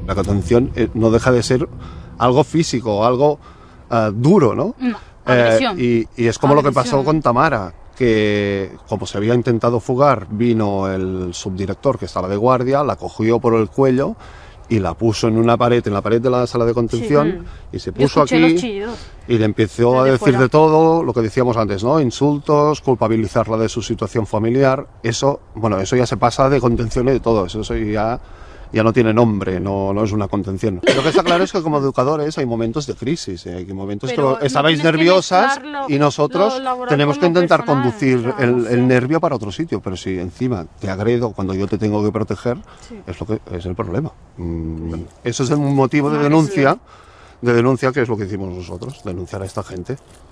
La contención no deja de ser algo físico, algo duro, ¿no? Agresión. Y es como lo que pasó con Tamara, que como se había intentado fugar, vino el subdirector que estaba de guardia, la cogió por el cuello y la puso en la pared de la sala de contención, y se puso aquí y le empezó a decir de todo, lo que decíamos antes, ¿no? Insultos, culpabilizarla de su situación familiar. Eso ya se pasa de contención y de todo, eso ya no tiene nombre, no es una contención. Lo que está claro es que como educadores hay momentos de crisis, hay momentos que estabais nerviosas y nosotros tenemos que intentar conducir el nervio para otro sitio, pero si encima te agredo cuando yo te tengo que proteger, es el problema. Eso es el motivo de denuncia, que es lo que hicimos nosotros, denunciar a esta gente.